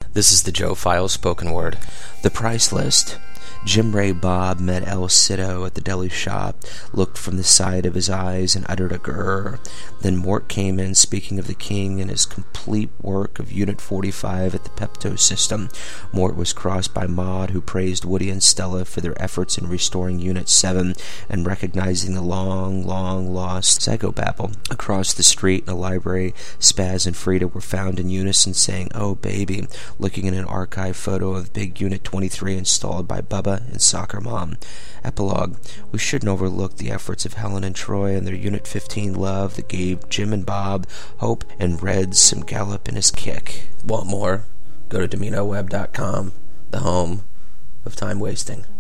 This is the Joe Files spoken word. The price list. Jim Ray Bob met El Cido at the deli shop, looked from the side of his eyes and uttered a grrr. Then Mort came in, speaking of the king and his complete work of Unit 45 at the Pepto system. Mort was crossed by Maud, who praised Woody and Stella for their efforts in restoring Unit 7 and recognizing the long, long-lost psychobabble. Across the street in the library, Spaz and Frida were found in unison saying, "Oh, baby," looking at an archive photo of Big Unit 23 installed by Bubba and Soccer Mom. Epilogue. We shouldn't overlook the efforts of Helen and Troy and their Unit 15 love that gave Jim and Bob hope and Red some gallop in his kick. Want more? Go to DominoWeb.com, the home of time wasting.